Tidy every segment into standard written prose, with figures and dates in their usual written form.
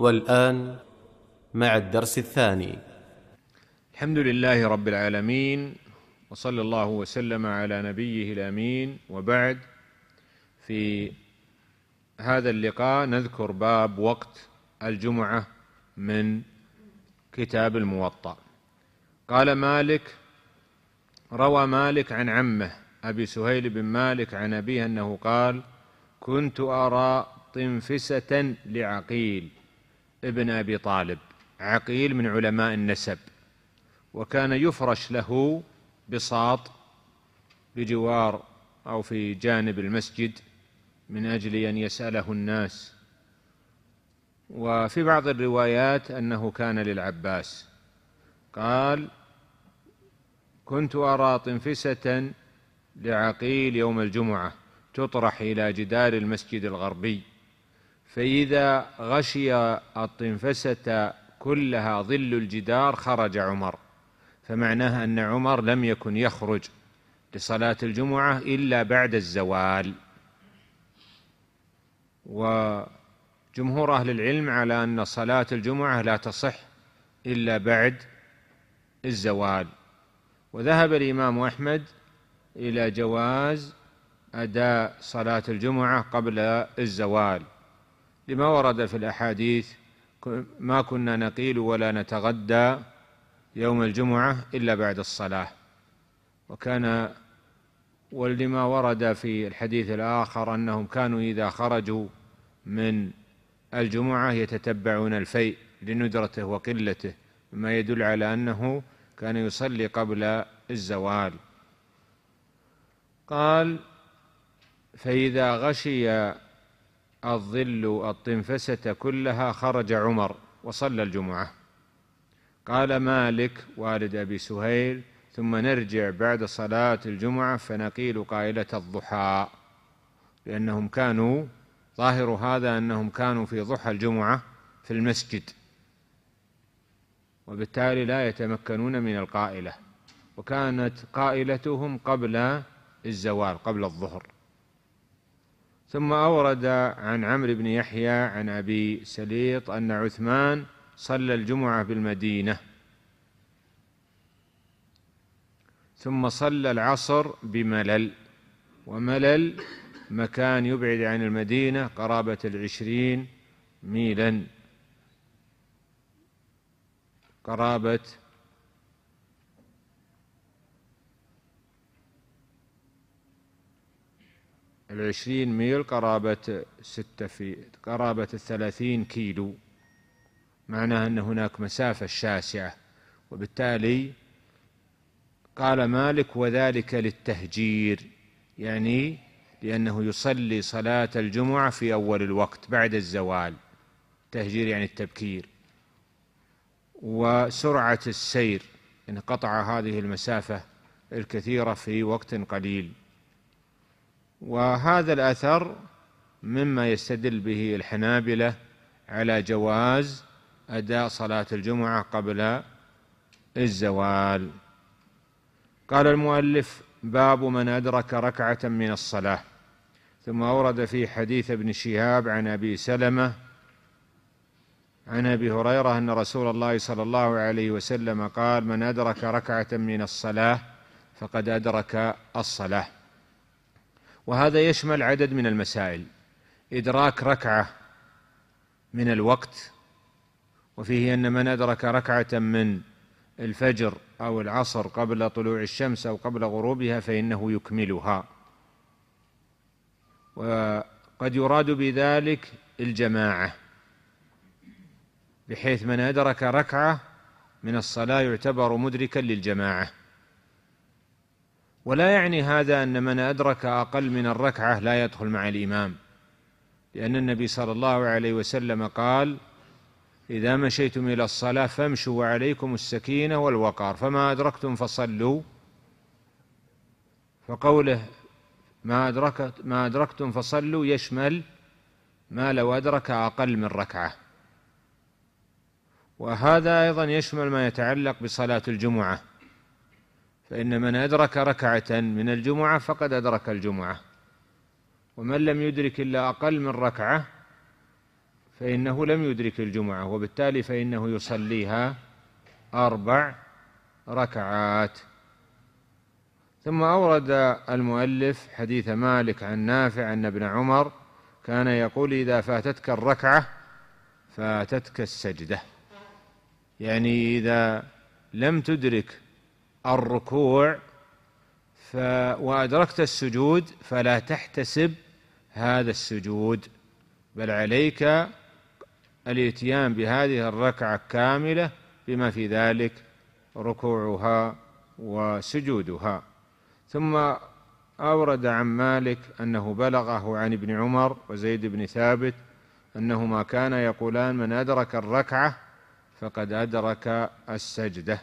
والآن مع الدرس الثاني. الحمد لله رب العالمين، وصلى الله وسلم على نبيه الأمين، وبعد. في هذا اللقاء نذكر باب وقت الجمعة من كتاب الموطأ. قال مالك: روى مالك عن عمه أبي سهيل بن مالك عن أبيه أنه قال: كنت أرى طنفسة لعقيل ابن أبي طالب. عقيل من علماء النسب، وكان يفرش له بساط بجوار أو في جانب المسجد من أجل أن يسأله الناس. وفي بعض الروايات أنه كان للعباس. قال: كنت أرى طنفسة لعقيل يوم الجمعة تطرح إلى جدار المسجد الغربي، فإذا غشي الطنفسة كلها ظل الجدار خرج عمر. فمعناها أن عمر لم يكن يخرج لصلاة الجمعة إلا بعد الزوال. وجمهور أهل العلم على أن صلاة الجمعة لا تصح إلا بعد الزوال. وذهب الإمام أحمد إلى جواز أداء صلاة الجمعة قبل الزوال، لما ورد في الأحاديث: ما كنا نقيل ولا نتغدى يوم الجمعة إلا بعد الصلاة. ولما ورد في الحديث الآخر أنهم كانوا إذا خرجوا من الجمعة يتتبعون الفيء لندرته وقلته، مما يدل على أنه كان يصلي قبل الزوال. قال: فإذا غشي الظل الطنفسة كلها خرج عمر وصلى الجمعة. قال مالك والد أبي سهيل: ثم نرجع بعد صلاة الجمعة فنقيل قائلة الضحى، لأنهم كانوا ظاهر هذا أنهم كانوا في ضحى الجمعة في المسجد، وبالتالي لا يتمكنون من القائلة، وكانت قائلتهم قبل الزوال قبل الظهر. ثم أورد عن عمرو بن يحيى عن أبي سليط أن عثمان صلى الجمعة بالمدينة، ثم صلى العصر بملل. وملل مكان يبعد عن المدينة قرابة 20 ميلا، قرابة 20 ميل، قرابة 30 كيلو. معناه أن هناك مسافة شاسعة. وبالتالي قال مالك: وذلك للتهجير، يعني لأنه يصلي صلاة الجمعة في أول الوقت بعد الزوال. تهجير يعني التبكير، وسرعة السير إن قطع هذه المسافة الكثيرة في وقت قليل. وهذا الأثر مما يستدل به الحنابلة على جواز أداء صلاة الجمعة قبل الزوال. قال المؤلف: باب من أدرك ركعة من الصلاة. ثم أورد في حديث ابن شهاب عن أبي سلمة عن أبي هريرة أن رسول الله صلى الله عليه وسلم قال: من أدرك ركعة من الصلاة فقد أدرك الصلاة. وهذا يشمل عدد من المسائل: إدراك ركعة من الوقت، وفيه أن من أدرك ركعة من الفجر أو العصر قبل طلوع الشمس أو قبل غروبها فإنه يكملها. وقد يراد بذلك الجماعة، بحيث من أدرك ركعة من الصلاة يعتبر مدركا للجماعة. ولا يعني هذا أن من أدرك أقل من الركعة لا يدخل مع الإمام، لأن النبي صلى الله عليه وسلم قال: إذا مشيتم إلى الصلاة فامشوا وعليكم السكينة والوقار، فما أدركتم فصلوا. فقوله ما أدركتم فصلوا يشمل ما لو أدرك أقل من ركعة. وهذا أيضا يشمل ما يتعلق بصلاة الجمعة، فإن من أدرك ركعة من الجمعة فقد أدرك الجمعة، ومن لم يدرك إلا أقل من ركعة فإنه لم يدرك الجمعة، وبالتالي فإنه يصليها 4 ركعات. ثم أورد المؤلف حديث مالك عن نافع أن ابن عمر كان يقول: إذا فاتتك الركعة فاتتك السجدة، يعني إذا لم تدرك الركوع وأدركت السجود فلا تحتسب هذا السجود، بل عليك الاتيان بهذه الركعة كاملة بما في ذلك ركوعها وسجودها. ثم أورد عن مالك أنه بلغه عن ابن عمر وزيد بن ثابت أنهما كانا يقولان: من أدرك الركعة فقد أدرك السجدة.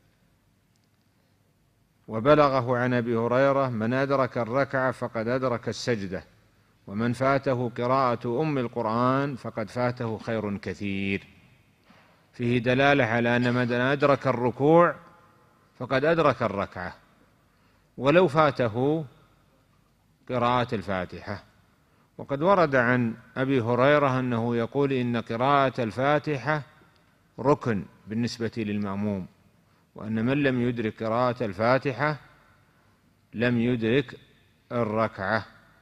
وبلغه عن أبي هريرة: من أدرك الركعة فقد أدرك السجدة، ومن فاته قراءة أم القرآن فقد فاته خير كثير. فيه دلالة على أن من أدرك الركوع فقد أدرك الركعة ولو فاته قراءة الفاتحة. وقد ورد عن أبي هريرة أنه يقول: إن قراءة الفاتحة ركن بالنسبة للمأموم، وأن من لم يدرك قراءة الفاتحة لم يدرك الركعة.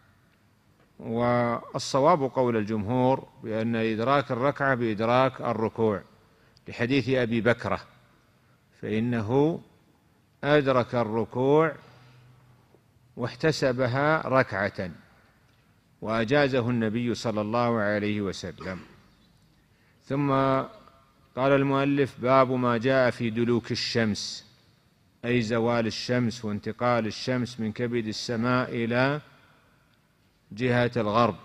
والصواب قول الجمهور بأن إدراك الركعة بإدراك الركوع، لحديث أبي بكرة، فإنه أدرك الركوع واحتسبها ركعة وأجازه النبي صلى الله عليه وسلم. ثم قال المؤلف: باب ما جاء في دلوك الشمس، أي زوال الشمس وانتقال الشمس من كبد السماء إلى جهة الغرب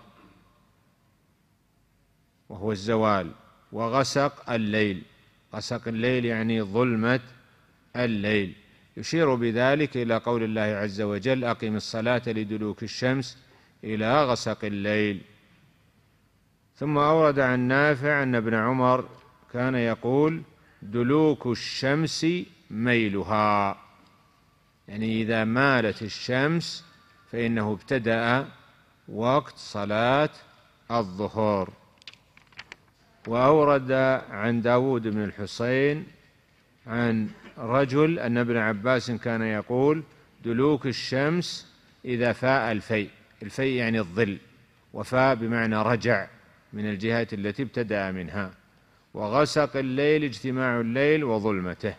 وهو الزوال، وغسق الليل. غسق الليل يعني ظلمة الليل، يشير بذلك إلى قول الله عز وجل: أقم الصلاة لدلوك الشمس إلى غسق الليل. ثم أورد عن نافع أن ابن عمر كان يقول: دلوك الشمس ميلها، يعني إذا مالت الشمس فإنه ابتدأ وقت صلاة الظهر. وأورد عن داود بن الحسين عن رجل أن ابن عباس كان يقول: دلوك الشمس إذا فاء الفيء، الفيء يعني الظل، وفاء بمعنى رجع من الجهة التي ابتدأ منها، وغسق الليل اجتماع الليل وظلمته.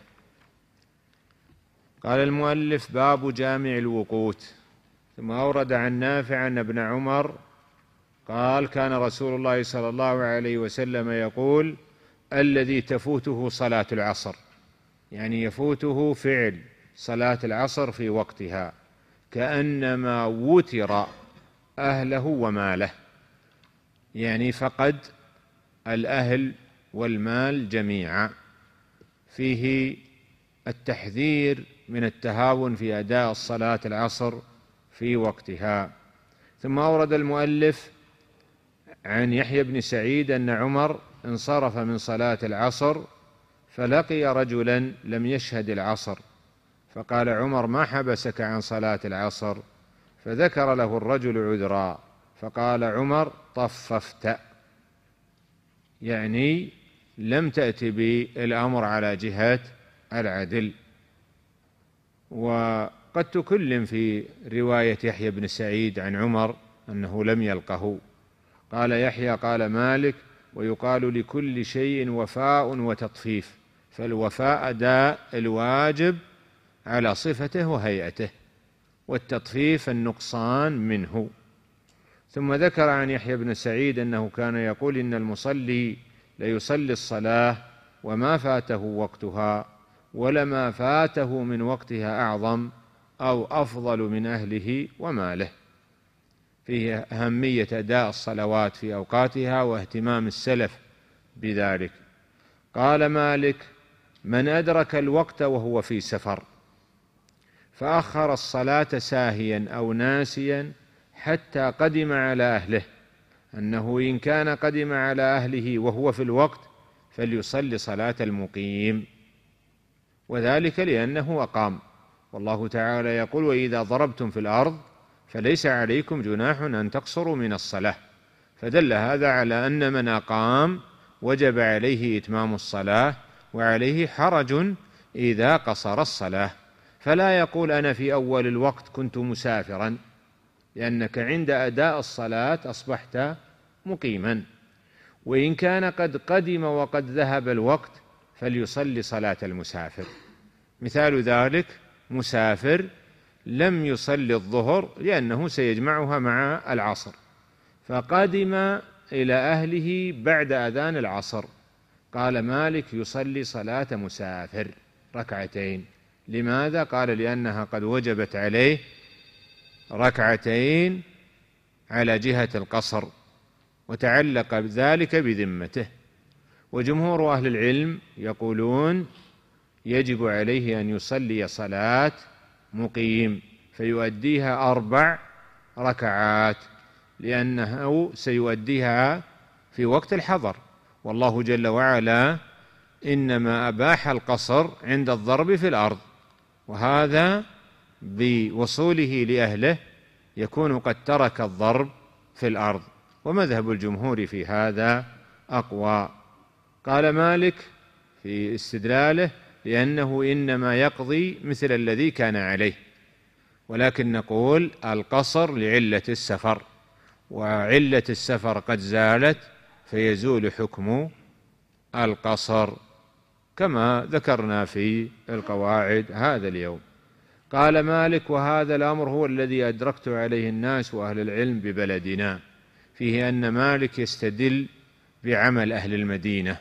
قال المؤلف: باب جامع الوقوت. ثم أورد عن نافع أن ابن عمر قال: كان رسول الله صلى الله عليه وسلم يقول: الذي تفوته صلاة العصر، يعني يفوته فعل صلاة العصر في وقتها، كأنما وتر أهله وماله، يعني فقد الأهل والمال جميعا. فيه التحذير من التهاون في أداء الصلاة العصر في وقتها. ثم أورد المؤلف عن يحيى بن سعيد أن عمر انصرف من صلاة العصر فلقي رجلا لم يشهد العصر، فقال عمر: ما حبسك عن صلاة العصر؟ فذكر له الرجل عذرا، فقال عمر: طففت، يعني لم تأت بالأمر على جهة العدل. وقد تكلم في رواية يحيى بن سعيد عن عمر أنه لم يلقه. قال يحيى: قال مالك: ويقال لكل شيء وفاء وتطفيف، فالوفاء أداء الواجب على صفته وهيئته، والتطفيف النقصان منه. ثم ذكر عن يحيى بن سعيد أنه كان يقول: إن المصلي ليصلي الصلاة وما فاته وقتها، ولما فاته من وقتها أعظم أو أفضل من أهله وماله. فيه أهمية أداء الصلوات في أوقاتها واهتمام السلف بذلك. قال مالك: من أدرك الوقت وهو في سفر فأخر الصلاة ساهيا أو ناسيا حتى قدم على أهله، أنه إن كان قدم على أهله وهو في الوقت فليصلي صلاة المقيم، وذلك لأنه أقام. والله تعالى يقول: وإذا ضربتم في الأرض فليس عليكم جناح أن تقصروا من الصلاة. فدل هذا على أن من أقام وجب عليه إتمام الصلاة، وعليه حرج إذا قصر الصلاة. فلا يقول أنا في أول الوقت كنت مسافرا، لأنك عند أداء الصلاة أصبحت مقيما. وإن كان قد قدم وقد ذهب الوقت فليصلي صلاة المسافر. مثال ذلك مسافر لم يصلي الظهر لأنه سيجمعها مع العصر، فقدم إلى أهله بعد أذان العصر، قال مالك يصلي صلاة مسافر ركعتين. لماذا؟ قال لأنها قد وجبت عليه ركعتين على جهة القصر، وتعلق ذلك بذمته. وجمهور أهل العلم يقولون يجب عليه أن يصلي صلاة مقيم فيؤديها 4 ركعات، لأنه سيؤديها في وقت الحضر، والله جل وعلا إنما أباح القصر عند الضرب في الأرض، وهذا بوصوله لأهله يكون قد ترك الضرب في الأرض. ومذهب الجمهور في هذا أقوى. قال مالك في استدلاله لأنه إنما يقضي مثل الذي كان عليه، ولكن نقول القصر لعلة السفر، وعلة السفر قد زالت فيزول حكم القصر كما ذكرنا في القواعد هذا اليوم. قال مالك وهذا الأمر هو الذي أدركت عليه الناس وأهل العلم ببلدنا، فيه أن مالك يستدل بعمل أهل المدينة،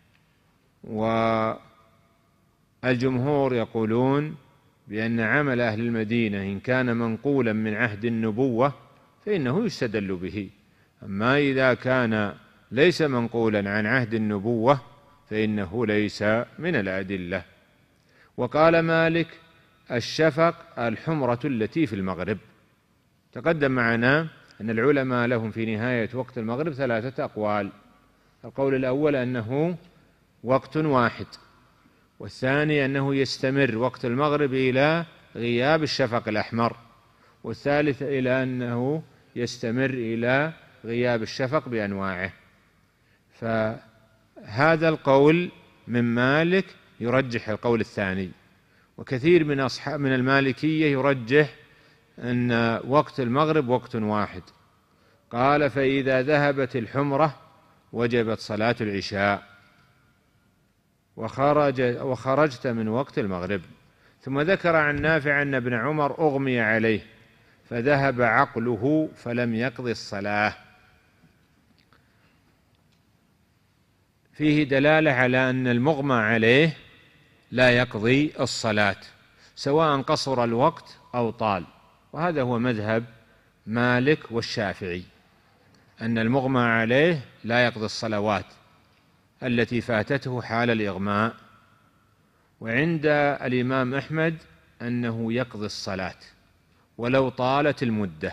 والجمهور يقولون بأن عمل أهل المدينة إن كان منقولا من عهد النبوة فإنه يستدل به، أما إذا كان ليس منقولا عن عهد النبوة فإنه ليس من الأدلة. وقال مالك الشفق الحمرة التي في المغرب. تقدم معنا أن العلماء لهم في نهاية وقت المغرب 3 أقوال. القول الأول أنه وقت واحد، والثاني أنه يستمر وقت المغرب إلى غياب الشفق الأحمر، والثالث إلى أنه يستمر إلى غياب الشفق بأنواعه. فهذا القول من مالك يرجح القول الثاني، وكثير من المالكية يرجح أن وقت المغرب وقت واحد. قال فإذا ذهبت الحمرة وجبت صلاة العشاء وخرجت من وقت المغرب. ثم ذكر عن نافع أن ابن عمر أغمي عليه فذهب عقله فلم يقضي الصلاة. فيه دلالة على أن المغمى عليه لا يقضي الصلاة سواء قصر الوقت أو طال، وهذا هو مذهب مالك والشافعي، أن المغمى عليه لا يقضي الصلوات التي فاتته حال الإغماء. وعند الإمام أحمد أنه يقضي الصلاة ولو طالت المدة.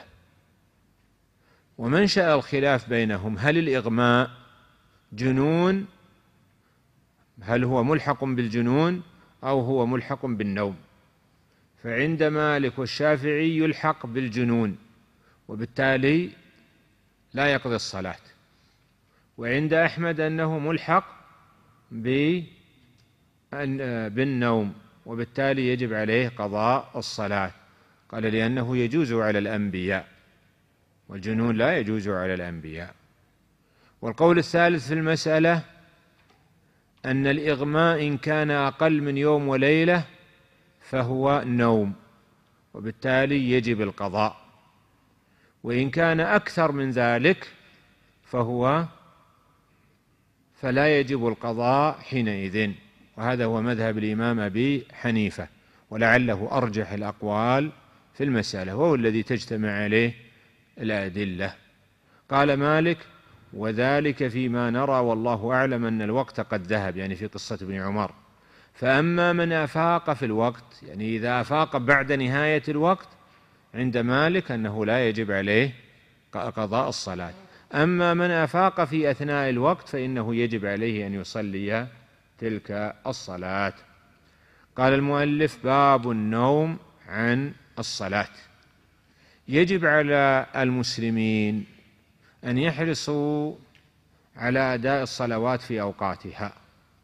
ومنشأ الخلاف بينهم هل الإغماء جنون، هل هو ملحق بالجنون أو هو ملحق بالنوم؟ فعند مالك والشافعي يلحق بالجنون وبالتالي لا يقضي الصلاة، وعند أحمد أنه ملحق بالنوم وبالتالي يجب عليه قضاء الصلاة. قال لأنه يجوز على الأنبياء والجنون لا يجوز على الأنبياء. والقول الثالث في المسألة أن الإغماء إن كان أقل من يوم وليلة فهو نوم وبالتالي يجب القضاء، وإن كان أكثر من ذلك فلا يجب القضاء حينئذ. وهذا هو مذهب الإمام أبي حنيفة، ولعله أرجح الأقوال في المسألة، وهو الذي تجتمع عليه الأدلة. قال مالك وذلك فيما نرى والله أعلم أن الوقت قد ذهب، يعني في قصة ابن عمر. فأما من أفاق في الوقت، يعني إذا أفاق بعد نهاية الوقت، عند مالك أنه لا يجب عليه قضاء الصلاة. أما من أفاق في أثناء الوقت فإنه يجب عليه أن يصلي تلك الصلاة. قال المؤلف باب النوم عن الصلاة. يجب على المسلمين أن يحرصوا على أداء الصلوات في أوقاتها،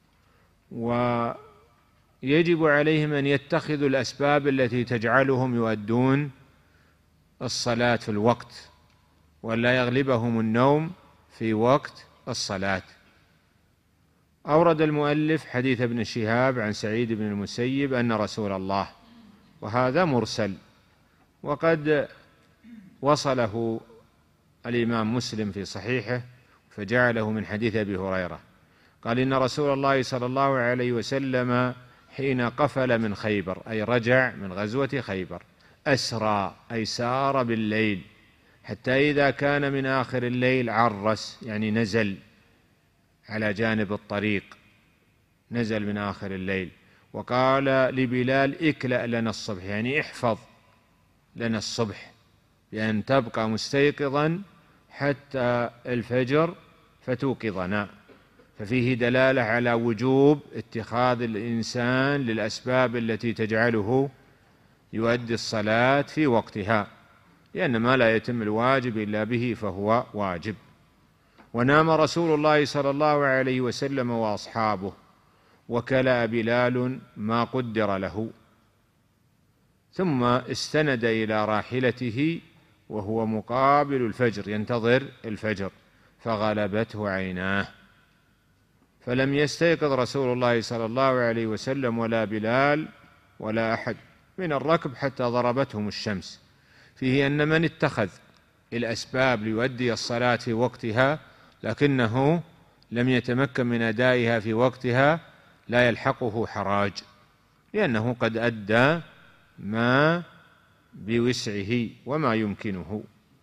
ويجب عليهم أن يتخذوا الأسباب التي تجعلهم يؤدون الصلاة في الوقت، ولا يغلبهم النوم في وقت الصلاة. أورد المؤلف حديث ابن شهاب عن سعيد بن المسيب أن رسول الله، وهذا مرسل، وقد وصله الإمام مسلم في صحيحه فجعله من حديث أبي هريرة، قال إن رسول الله صلى الله عليه وسلم حين قفل من خيبر، أي رجع من غزوة خيبر، أسرى أي سار بالليل حتى إذا كان من آخر الليل عرس، يعني نزل على جانب الطريق، نزل من آخر الليل، وقال لبلال اكلأ لنا الصبح، يعني احفظ لنا الصبح بأن تبقى مستيقظا حتى الفجر فتوقظنا. ففيه دلالة على وجوب اتخاذ الإنسان للأسباب التي تجعله يؤدي الصلاة في وقتها، لأن ما لا يتم الواجب إلا به فهو واجب. ونام رسول الله صلى الله عليه وسلم وأصحابه، وكلأ بلال ما قدر له، ثم استند إلى راحلته وهو مقابل الفجر ينتظر الفجر، فغلبته عيناه، فلم يستيقظ رسول الله صلى الله عليه وسلم ولا بلال ولا أحد من الركب حتى ضربتهم الشمس. فيه أن من اتخذ الأسباب ليؤدي الصلاة في وقتها لكنه لم يتمكن من أدائها في وقتها لا يلحقه حراج، لأنه قد أدى ما بوسعه وما يمكنه.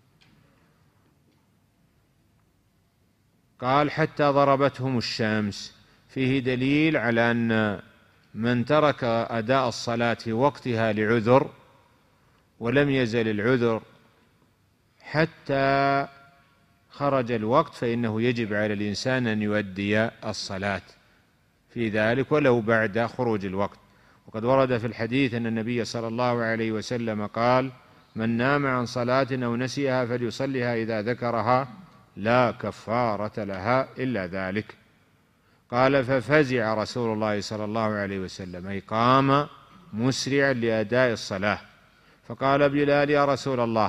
قال حتى ضربتهم الشمس، فيه دليل على أن من ترك أداء الصلاة في وقتها لعذر ولم يزل العذر حتى خرج الوقت فإنه يجب على الإنسان أن يؤدي الصلاة في ذلك ولو بعد خروج الوقت. وقد ورد في الحديث أن النبي صلى الله عليه وسلم قال: من نام عن صلاة أو نسيها فليصلها إذا ذكرها لا كفارة لها إلا ذلك. قال: ففزع رسول الله صلى الله عليه وسلم، أي قام مسرعا لأداء الصلاة، فقال بلال: يا رسول الله،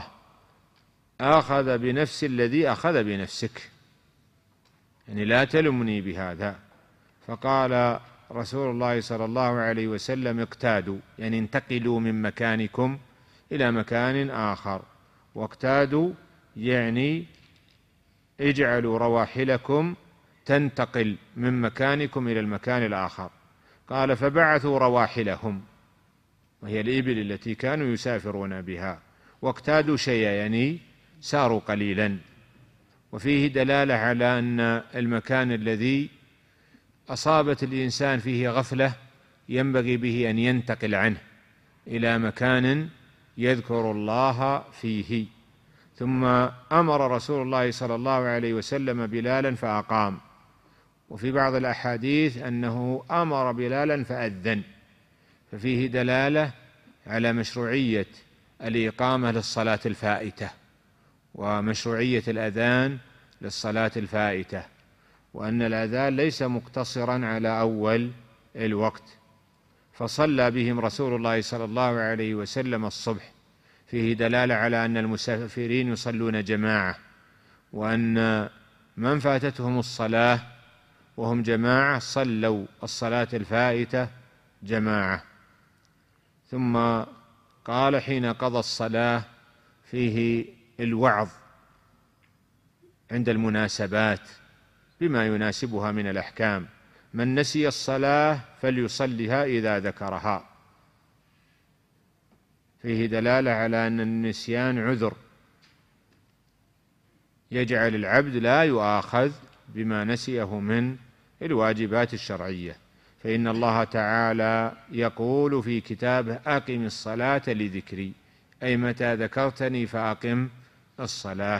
أخذ بنفس الذي أخذ بنفسك، يعني لا تلمني بهذا. فقال رسول الله صلى الله عليه وسلم: اقتادوا، يعني انتقلوا من مكانكم إلى مكان آخر، واقتادوا يعني اجعلوا رواحلكم تنتقل من مكانكم إلى المكان الآخر. قال: فبعثوا رواحلهم، وهي الإبل التي كانوا يسافرون بها، واقتادوا شيئا يعني ساروا قليلا. وفيه دلالة على أن المكان الذي أصابت الإنسان فيه غفلة ينبغي به أن ينتقل عنه إلى مكان يذكر الله فيه. ثم أمر رسول الله صلى الله عليه وسلم بلالا فأقام، وفي بعض الأحاديث أنه أمر بلالا فأذن، ففيه دلالة على مشروعية الإقامة للصلاة الفائتة ومشروعية الأذان للصلاة الفائتة، وأن الأذان ليس مقتصرا على أول الوقت. فصلى بهم رسول الله صلى الله عليه وسلم الصبح، فيه دلالة على أن المسافرين يصلون جماعة، وأن من فاتتهم الصلاة وهم جماعة صلوا الصلاة الفائتة جماعة. ثم قال حين قضى الصلاة فيه الوعظ عند المناسبات بما يناسبها من الأحكام: من نسي الصلاة فليصلها إذا ذكرها. فيه دلالة على أن النسيان عذر يجعل العبد لا يؤاخذ بما نسيه من الواجبات الشرعية، فإن الله تعالى يقول في كتابه: أقم الصلاة لذكري، أي متى ذكرتني فأقم الصلاة.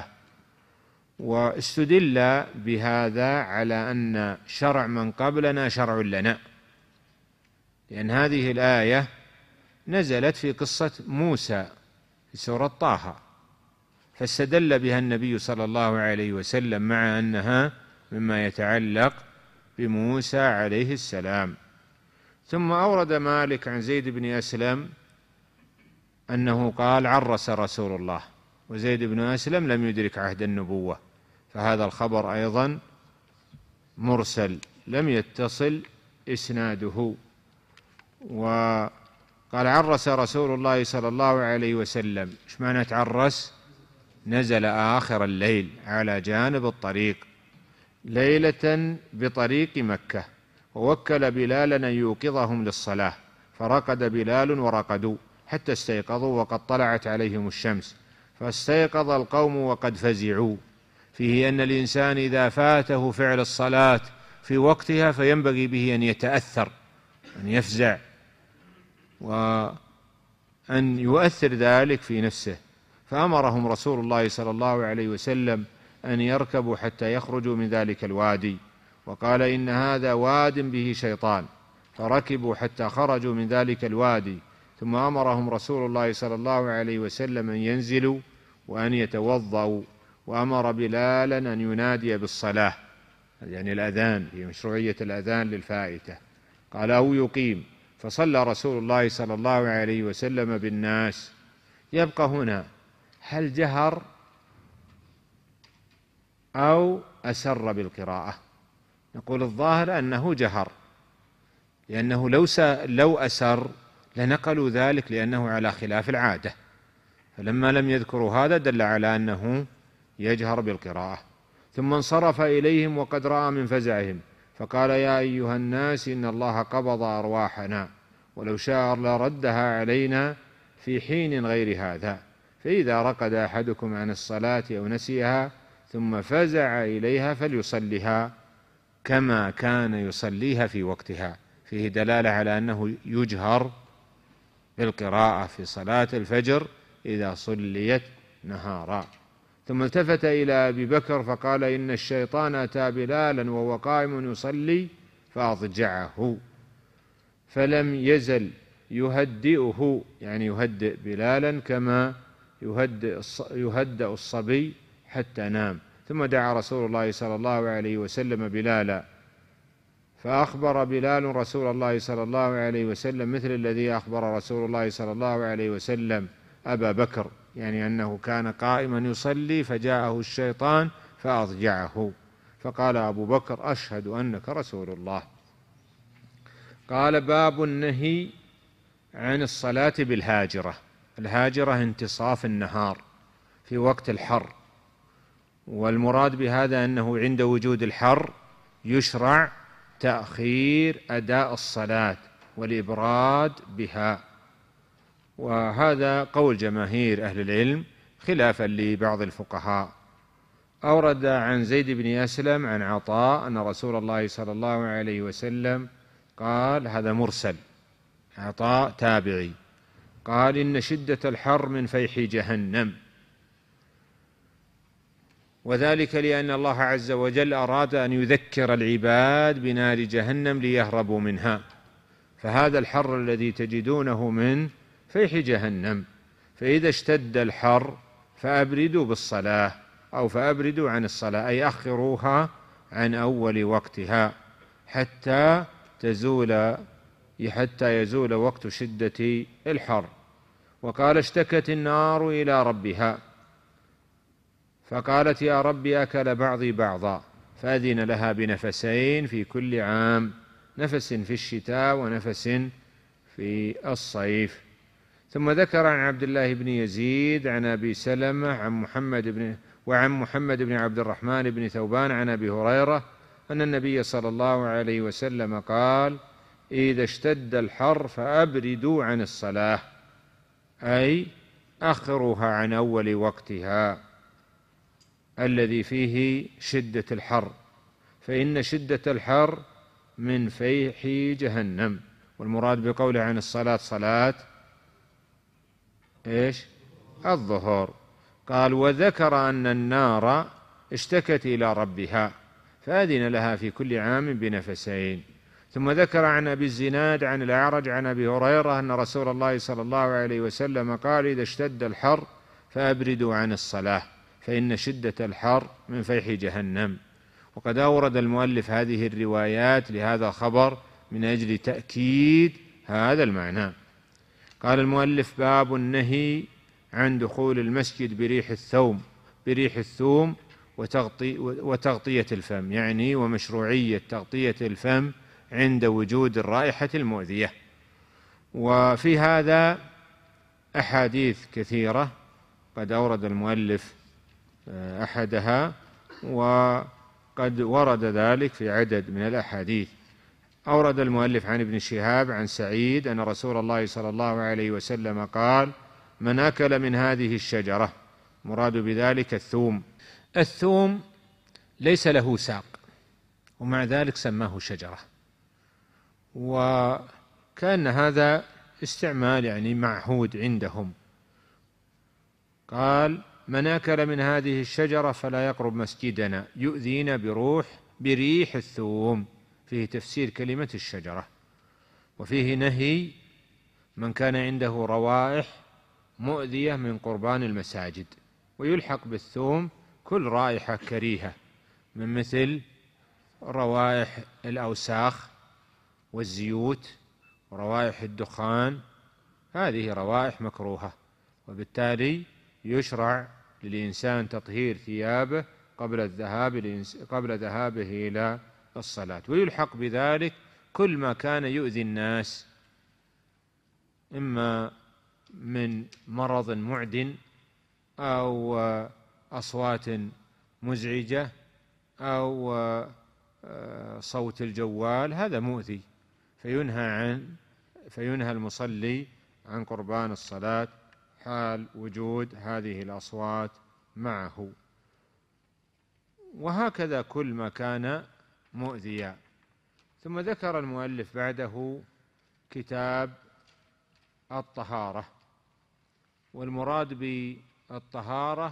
واستدل بهذا على أن شرع من قبلنا شرع لنا، لأن هذه الآية نزلت في قصة موسى في سورة طه، فاستدل بها النبي صلى الله عليه وسلم مع أنها مما يتعلق بموسى عليه السلام. ثم أورد مالك عن زيد بن أسلم أنه قال عرس رسول الله، وزيد بن أسلم لم يدرك عهد النبوة، فهذا الخبر أيضا مرسل لم يتصل إسناده. وقال عرس رسول الله صلى الله عليه وسلم، إيش معنى تعرس؟ نزل آخر الليل على جانب الطريق ليلة بطريق مكة، ووكل بلالا أن يوقظهم للصلاة، فرقد بلال ورقدوا حتى استيقظوا وقد طلعت عليهم الشمس، فاستيقظ القوم وقد فزعوا. فيه أن الإنسان إذا فاته فعل الصلاة في وقتها فينبغي به أن يتأثر، أن يفزع، وأن يؤثر ذلك في نفسه. فأمرهم رسول الله صلى الله عليه وسلم أن يركبوا حتى يخرجوا من ذلك الوادي، وقال إن هذا واد به شيطان، فركبوا حتى خرجوا من ذلك الوادي. ثم أمرهم رسول الله صلى الله عليه وسلم أن ينزلوا وأن يتوضأوا، وأمر بلالا أن ينادي بالصلاة، يعني الأذان، في مشروعية الأذان للفائتة، قال أو يقيم. فصلى رسول الله صلى الله عليه وسلم بالناس. يبقى هنا هل جهر أو أسر بالقراءة؟ نقول الظاهر أنه جهر، لأنه لو أسر لنقلوا ذلك لأنه على خلاف العادة، فلما لم يذكروا هذا دل على أنه يجهر بالقراءة. ثم انصرف إليهم وقد رأى من فزعهم، فقال يا أيها الناس إن الله قبض أرواحنا، ولو شاء لردها علينا في حين غير هذا، فإذا رقد أحدكم عن الصلاة أو نسيها ثم فزع إليها فليصلها كما كان يصليها في وقتها. فيه دلالة على أنه يجهر بالقراءة في صلاة الفجر إذا صليت نهارا. ثم التفت إلى أبي بكر فقال إن الشيطان أتى بلالا وهو قائم يصلي فأضجعه، فلم يزل يهدئه، يعني يهدئ بلالا كما يهدأ الصبي حتى نام. ثم دعا رسول الله صلى الله عليه وسلم بلالا، فأخبر بلال رسول الله صلى الله عليه وسلم مثل الذي أخبر رسول الله صلى الله عليه وسلم أبا بكر، يعني أنه كان قائما يصلي فجاءه الشيطان فأضجعه، فقال أبو بكر أشهد أنك رسول الله. قال باب النهي عن الصلاة بالهاجرة. الهاجرة انتصاف النهار في وقت الحر، والمراد بهذا أنه عند وجود الحر يشرع تأخير أداء الصلاة والإبراد بها، وهذا قول جماهير أهل العلم خلافا لبعض الفقهاء. أورد عن زيد بن أسلم عن عطاء أن رسول الله صلى الله عليه وسلم قال، هذا مرسل، عطاء تابعي، قال إن شدة الحر من فيح جهنم، وذلك لأن الله عز وجل أراد أن يذكر العباد بنار جهنم ليهربوا منها، فهذا الحر الذي تجدونه من فيح جهنم، فإذا اشتد الحر فأبردوا بالصلاة أو فأبردوا عن الصلاة، أي أخروها عن أول وقتها حتى يزول وقت شدة الحر. وقال اشتكت النار إلى ربها فقالت يا رب أكل بعضي بعضا، فأذن لها بنفسين في كل عام، نفس في الشتاء ونفس في الصيف. ثم ذكر عن عبد الله بن يزيد عن أبي سلمة وعن محمد بن عبد الرحمن بن ثوبان عن أبي هريرة أن النبي صلى الله عليه وسلم قال إذا اشتد الحر فأبردوا عن الصلاة، أي أخروها عن أول وقتها الذي فيه شدة الحر، فإن شدة الحر من فيح جهنم. والمراد بقوله عن الصلاة صلاة الظهر. قال وذكر أن النار اشتكت إلى ربها فأذن لها في كل عام بنفسين. ثم ذكر عن أبي الزناد عن الأعرج عن أبي هريرة أن رسول الله صلى الله عليه وسلم قال إذا اشتد الحر فأبردوا عن الصلاة فإن شدة الحر من فيح جهنم. وقد أورد المؤلف هذه الروايات لهذا الخبر من أجل تأكيد هذا المعنى. قال المؤلف: باب النهي عن دخول المسجد بريح الثوم وتغطية الفم، يعني ومشروعية تغطية الفم عند وجود الرائحة المؤذية. وفي هذا أحاديث كثيرة قد أورد المؤلف أحدها، وقد ورد ذلك في عدد من الأحاديث. أورد المؤلف عن ابن شهاب عن سعيد أن رسول الله صلى الله عليه وسلم قال: من أكل من هذه الشجرة، مراد بذلك الثوم ليس له ساق، ومع ذلك سماه شجرة، وكان هذا استعمال يعني معهود عندهم. قال: من أكل من هذه الشجرة فلا يقرب مسجدنا يؤذينا بريح الثوم. فيه تفسير كلمة الشجرة، وفيه نهي من كان عنده روائح مؤذية من قربان المساجد. ويلحق بالثوم كل رائحة كريهة من مثل روائح الأوساخ والزيوت وروائح الدخان، هذه روائح مكروهة، وبالتالي يشرع للإنسان تطهير ثيابه قبل ذهابه إلى الصلاة. ويلحق بذلك كل ما كان يؤذي الناس، إما من مرض معد أو أصوات مزعجة أو صوت الجوال، هذا مؤذي، فينهى المصلي عن قربان الصلاة حال وجود هذه الأصوات معه. وهكذا كل ما كان مؤذيا. ثم ذكر المؤلف بعده كتاب الطهارة. والمراد بالطهارة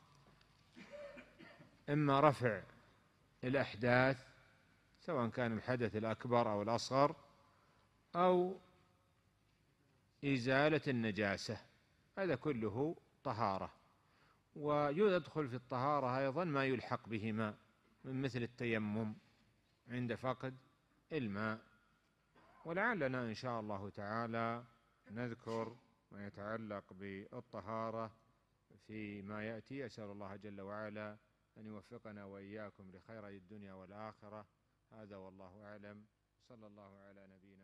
إما رفع الأحداث، سواء كان الحدث الأكبر أو الأصغر، أو إزالة النجاسة، هذا كله طهارة. ويدخل في الطهارة أيضا ما يلحق بهما من مثل التيمم عند فقد الماء. ولعلنا إن شاء الله تعالى نذكر ما يتعلق بالطهارة فيما يأتي. أسأل الله جل وعلا أن يوفقنا وإياكم لخير الدنيا والآخرة. هذا والله أعلم. صلى الله على نبينا